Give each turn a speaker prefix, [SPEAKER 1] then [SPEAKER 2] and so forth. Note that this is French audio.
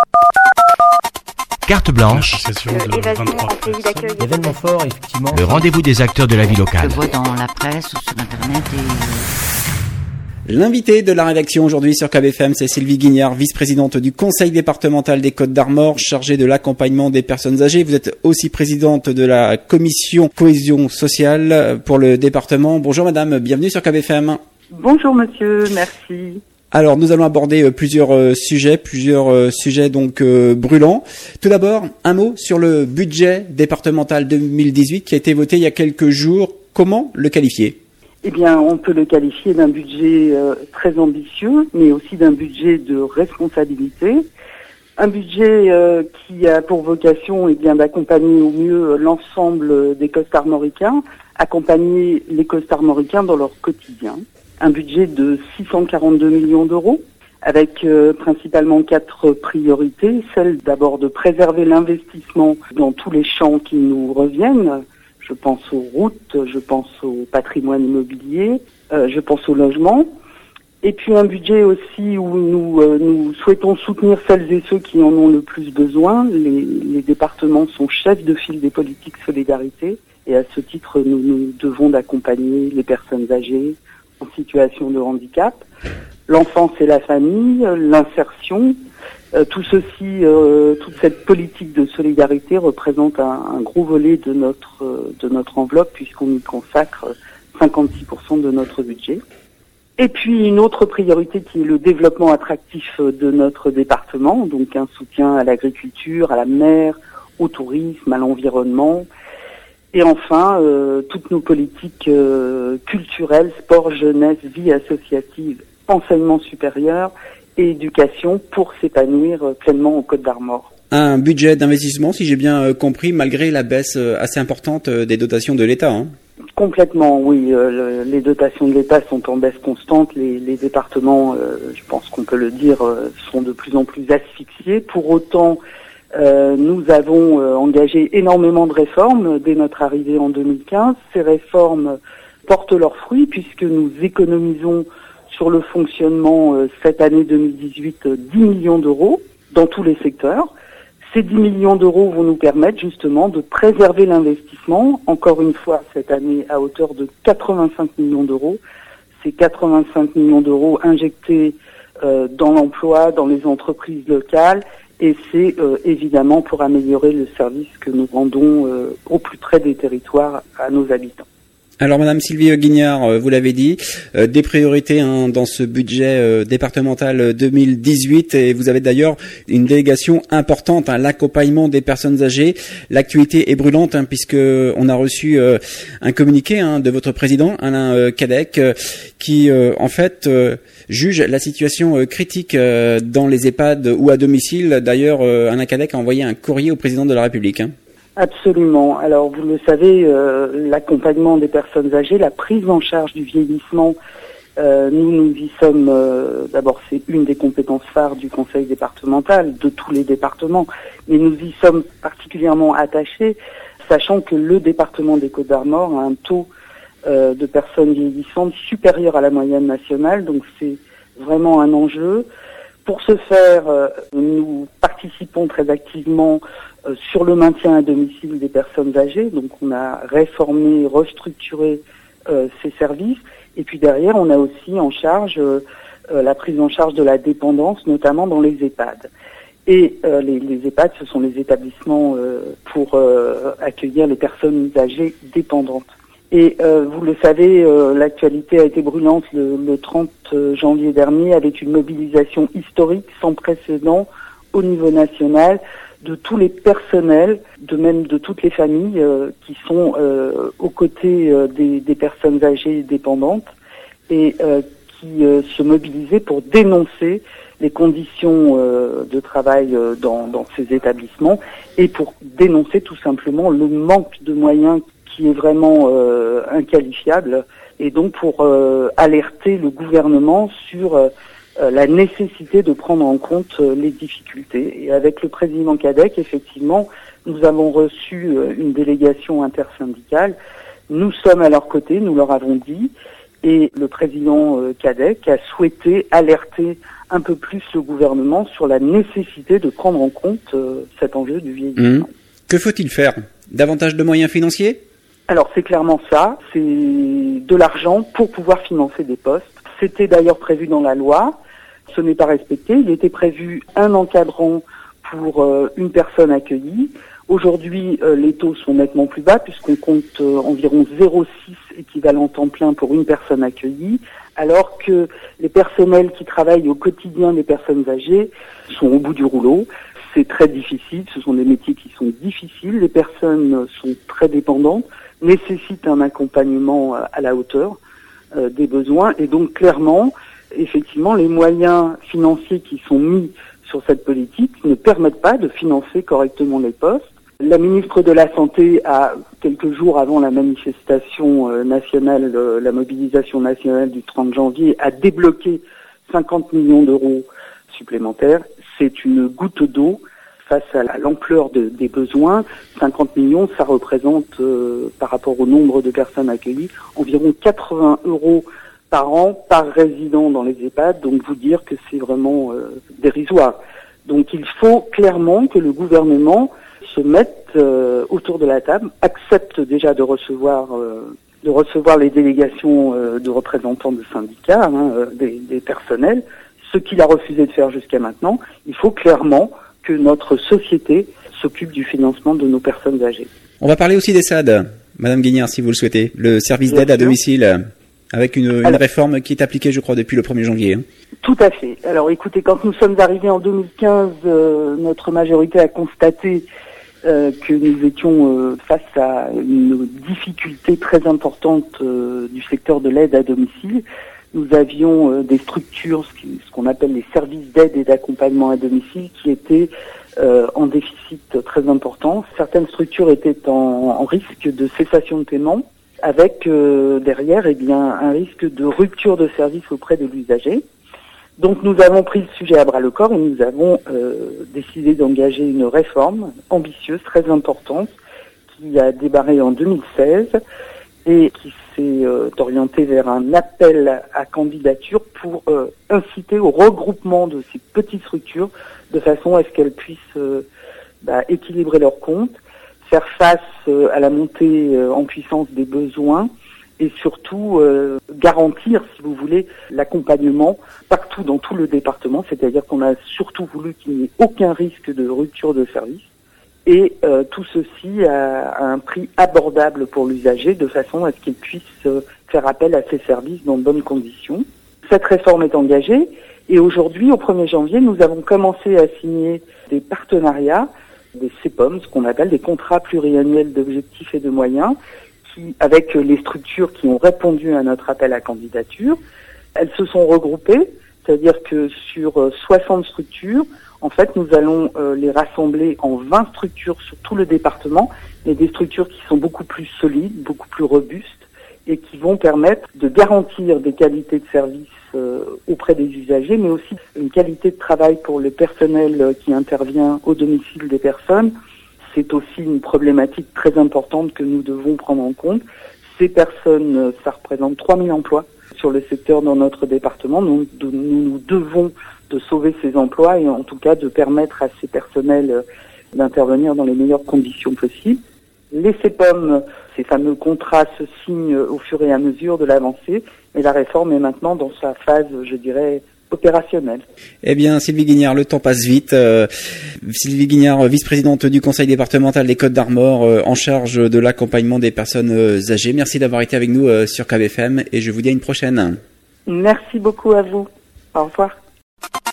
[SPEAKER 1] Carte blanche,
[SPEAKER 2] événement fort, effectivement.
[SPEAKER 1] le rendez-vous des acteurs de la vie locale.
[SPEAKER 3] Je vois dans la presse ou sur Internet
[SPEAKER 4] L'invité de la rédaction aujourd'hui sur KBFM, c'est Sylvie Guignard, vice-présidente du Conseil départemental des Côtes-d'Armor, chargée de l'accompagnement des personnes âgées. Vous êtes aussi présidente de la commission cohésion sociale pour le département. Bonjour madame, bienvenue sur KBFM.
[SPEAKER 5] Bonjour monsieur, merci.
[SPEAKER 4] Alors nous allons aborder plusieurs sujets donc brûlants. Tout d'abord, un mot sur le budget départemental 2018 qui a été voté il y a quelques jours. Comment le qualifier ?
[SPEAKER 5] Eh bien, on peut le qualifier d'un budget très ambitieux, mais aussi d'un budget de responsabilité. Un budget qui a pour vocation d'accompagner au mieux l'ensemble des Côtes-Armoricains, accompagner les Côtes-Armoricains dans leur quotidien. Un budget de 642 millions d'euros, avec principalement 4 priorités. Celle d'abord de préserver l'investissement dans tous les champs qui nous reviennent. Je pense aux routes, je pense au patrimoine immobilier, je pense au logement. Et puis un budget aussi où nous souhaitons soutenir celles et ceux qui en ont le plus besoin. Les départements sont chefs de file des politiques solidarité. Et à ce titre, nous devons d'accompagner les personnes âgées en situation de handicap, l'enfance et la famille, l'insertion. Tout ceci, toute cette politique de solidarité représente un gros volet de notre enveloppe puisqu'on y consacre 56% de notre budget. Et puis une autre priorité qui est le développement attractif de notre département, donc un soutien à l'agriculture, à la mer, au tourisme, à l'environnement. Et enfin, toutes nos politiques culturelles, sport, jeunesse, vie associative, enseignement supérieur et éducation pour s'épanouir pleinement aux Côtes-d'Armor.
[SPEAKER 4] Un budget d'investissement, si j'ai bien compris, malgré la baisse assez importante des dotations de l'État. Hein.
[SPEAKER 5] Complètement, oui. Les dotations de l'État sont en baisse constante. Les départements, je pense qu'on peut le dire, sont de plus en plus asphyxiés. Pour autant, nous avons engagé énormément de réformes dès notre arrivée en 2015. Ces réformes portent leurs fruits puisque nous économisons sur le fonctionnement cette année 2018 10 millions d'euros dans tous les secteurs. Ces 10 millions d'euros vont nous permettre justement de préserver l'investissement, encore une fois cette année à hauteur de 85 millions d'euros. Ces 85 millions d'euros injectés dans l'emploi, dans les entreprises locales, et c'est évidemment pour améliorer le service que nous rendons au plus près des territoires à nos habitants.
[SPEAKER 4] Alors Madame Sylvie Guignard, vous l'avez dit, des priorités dans ce budget départemental 2018 et vous avez d'ailleurs une délégation importante à l'accompagnement des personnes âgées. L'actualité est brûlante puisque on a reçu un communiqué de votre président Alain Cadec qui en fait juge la situation critique dans les EHPAD ou à domicile. D'ailleurs, Alain Cadec a envoyé un courrier au président de la République.
[SPEAKER 5] Absolument. Alors, vous le savez, l'accompagnement des personnes âgées, la prise en charge du vieillissement, nous y sommes, d'abord c'est une des compétences phares du conseil départemental, de tous les départements, mais nous y sommes particulièrement attachés, sachant que le département des Côtes-d'Armor a un taux de personnes vieillissantes supérieur à la moyenne nationale, donc c'est vraiment un enjeu. Pour ce faire, nous participons très activement sur le maintien à domicile des personnes âgées. Donc on a réformé, restructuré ces services. Et puis derrière, on a aussi en charge la prise en charge de la dépendance, notamment dans les EHPAD. Et les EHPAD, ce sont les établissements pour accueillir les personnes âgées dépendantes. Et vous le savez, l'actualité a été brûlante le 30 janvier dernier avec une mobilisation historique sans précédent au niveau national de tous les personnels, de même de toutes les familles qui sont aux côtés des personnes âgées dépendantes et qui se mobilisaient pour dénoncer les conditions de travail dans ces établissements et pour dénoncer tout simplement le manque de moyens qui est vraiment inqualifiable et donc pour alerter le gouvernement sur la nécessité de prendre en compte les difficultés. Et avec le président Cadec, effectivement, nous avons reçu une délégation intersyndicale. Nous sommes à leur côté, nous leur avons dit, et le président Cadec a souhaité alerter un peu plus le gouvernement sur la nécessité de prendre en compte cet enjeu du vieillissement.
[SPEAKER 4] Que faut-il faire? Davantage de moyens financiers?
[SPEAKER 5] Alors c'est clairement ça, c'est de l'argent pour pouvoir financer des postes. C'était d'ailleurs prévu dans la loi, ce n'est pas respecté. Il était prévu un encadrant pour une personne accueillie. Aujourd'hui, les taux sont nettement plus bas puisqu'on compte environ 0,6 équivalent temps plein pour une personne accueillie, alors que les personnels qui travaillent au quotidien des personnes âgées sont au bout du rouleau. C'est très difficile, ce sont des métiers qui sont difficiles, les personnes sont très dépendantes, nécessitent un accompagnement à la hauteur des besoins, et donc clairement, effectivement, les moyens financiers qui sont mis sur cette politique ne permettent pas de financer correctement les postes. La ministre de la Santé a, quelques jours avant la manifestation nationale, la mobilisation nationale du 30 janvier, a débloqué 50 millions d'euros supplémentaires. C'est une goutte d'eau face à l'ampleur des besoins. 50 millions, ça représente, par rapport au nombre de personnes accueillies, environ 80 euros par an, par résident dans les EHPAD. Donc vous dire que c'est vraiment dérisoire. Donc il faut clairement que le gouvernement se mette autour de la table, accepte déjà de recevoir les délégations de représentants de syndicats, des personnels, ce qu'il a refusé de faire jusqu'à maintenant. Il faut clairement que notre société s'occupe du financement de nos personnes âgées.
[SPEAKER 4] On va parler aussi des SAD, Madame Guignard, si vous le souhaitez, le service d'aide à domicile, avec une réforme qui est appliquée, je crois, depuis le 1er janvier.
[SPEAKER 5] Tout à fait. Alors écoutez, quand nous sommes arrivés en 2015, notre majorité a constaté que nous étions face à une difficulté très importante du secteur de l'aide à domicile. Nous avions des structures, ce qu'on appelle les services d'aide et d'accompagnement à domicile, qui étaient en déficit très important. Certaines structures étaient en risque de cessation de paiement, avec derrière un risque de rupture de service auprès de l'usager. Donc nous avons pris le sujet à bras-le-corps et nous avons décidé d'engager une réforme ambitieuse, très importante, qui a démarré en 2016 et qui s'est orientée vers un appel à candidature pour inciter au regroupement de ces petites structures de façon à ce qu'elles puissent équilibrer leurs comptes, faire face à la montée en puissance des besoins et surtout garantir, si vous voulez, l'accompagnement partout dans tout le département, c'est-à-dire qu'on a surtout voulu qu'il n'y ait aucun risque de rupture de service et tout ceci à un prix abordable pour l'usager de façon à ce qu'il puisse faire appel à ces services dans de bonnes conditions. Cette réforme est engagée et aujourd'hui, au 1er janvier, nous avons commencé à signer des partenariats, des CPOM, ce qu'on appelle des contrats pluriannuels d'objectifs et de moyens, avec les structures qui ont répondu à notre appel à candidature. Elles se sont regroupées, c'est-à-dire que sur 60 structures, en fait, nous allons les rassembler en 20 structures sur tout le département, mais des structures qui sont beaucoup plus solides, beaucoup plus robustes, et qui vont permettre de garantir des qualités de service auprès des usagers, mais aussi une qualité de travail pour le personnel qui intervient au domicile des personnes. C'est aussi une problématique très importante que nous devons prendre en compte. Ces personnes, ça représente 3000 emplois sur le secteur dans notre département. Nous devons de sauver ces emplois et en tout cas de permettre à ces personnels d'intervenir dans les meilleures conditions possibles. Les CPOM, ces fameux contrats, se signent au fur et à mesure de l'avancée et la réforme est maintenant dans sa phase, je dirais, opérationnelle.
[SPEAKER 4] Eh bien, Sylvie Guignard, le temps passe vite. Sylvie Guignard, vice-présidente du Conseil départemental des Côtes-d'Armor, en charge de l'accompagnement des personnes âgées. Merci d'avoir été avec nous sur KBFM et je vous dis à une prochaine.
[SPEAKER 5] Merci beaucoup à vous. Au revoir.